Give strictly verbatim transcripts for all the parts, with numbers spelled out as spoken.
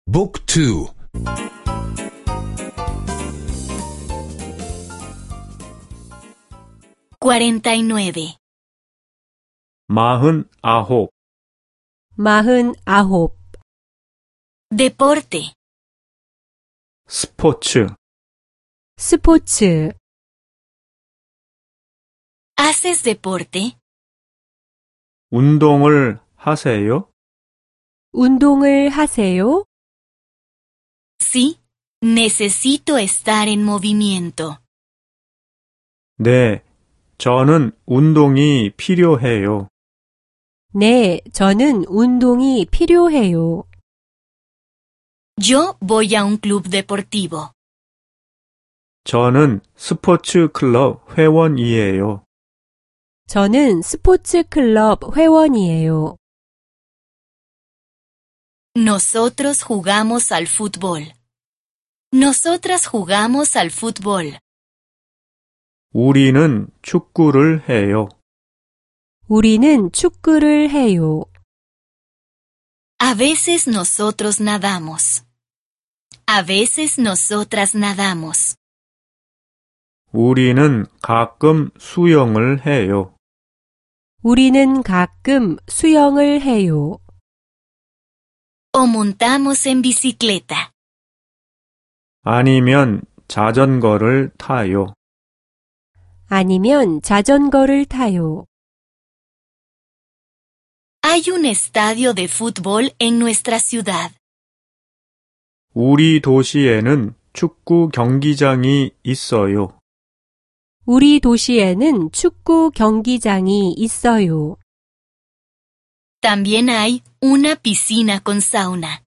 Book two. cuarenta y nueve. 마흔 아홉. 마흔 아홉. Deporte. 스포츠. 스포츠. ¿Haces deporte? 운동을 하세요? 운동을 하세요? Sí, necesito estar en movimiento. 네, 저는 운동이 필요해요. 네, 저는 운동이 필요해요. Yo voy a un club deportivo. 저는 스포츠 클럽 회원이에요. 저는 스포츠 클럽 회원이에요. Nosotros jugamos al fútbol. Nosotras jugamos al fútbol. 우리는 축구를 해요. 우리는 축구를 해요. A veces nosotros nadamos. A veces nosotras nadamos. 우리는 가끔 수영을 해요. 우리는 가끔 수영을 해요. O montamos en bicicleta. 아니면 자전거를 타요. 아니면 자전거를 타요. Hay un estadio de fútbol en nuestra ciudad. 우리 도시에는 축구 경기장이 있어요. 우리 도시에는 축구 경기장이 있어요. También hay una piscina con sauna.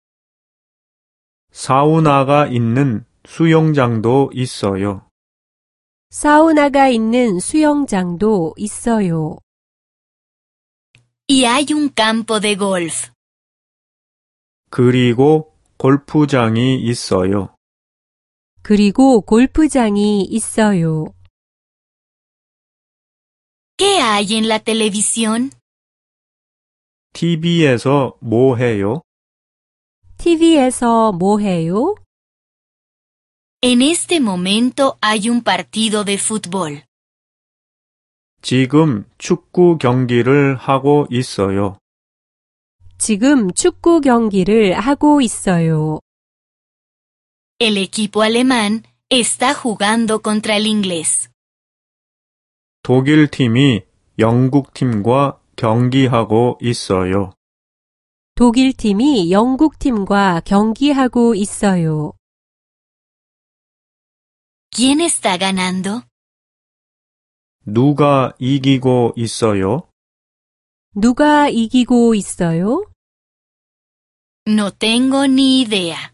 사우나가 있는 수영장도 있어요. 사우나가 있는 수영장도 있어요. Y hay un campo de golf. 그리고 골프장이 있어요. 그리고 골프장이 있어요. ¿Qué hay en la televisión? 티비에서 뭐 해요? 티비에서 뭐 해요? En este momento hay un partido de fútbol. 지금 축구 경기를 하고 있어요. 지금 축구 경기를 하고 있어요. El equipo alemán está jugando contra el inglés. 독일 팀이 영국 팀과 경기하고 있어요. 독일 팀이 영국 팀과 경기하고 있어요. ¿Quién está ganando? 누가 이기고 있어요? 누가 이기고 있어요? No tengo ni idea.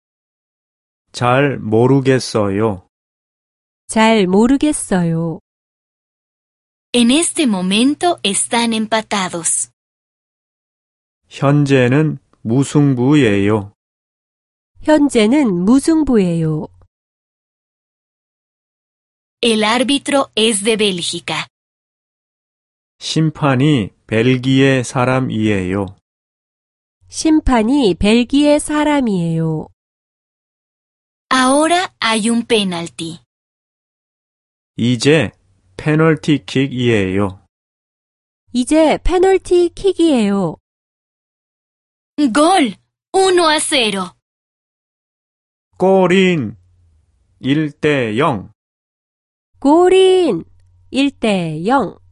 잘 모르겠어요. 잘 모르겠어요. En este momento están empatados. 현재는 무승부예요. 현재는 무승부예요. El árbitro es de Bélgica. 심판이 벨기에 사람이에요. 심판이 벨기에 사람이에요. Ahora hay un penalti. 이제 페널티킥이에요. 이제 페널티 킥이에요. Gol. uno a cero. 골인 일 대 영. 골인 일 대 영.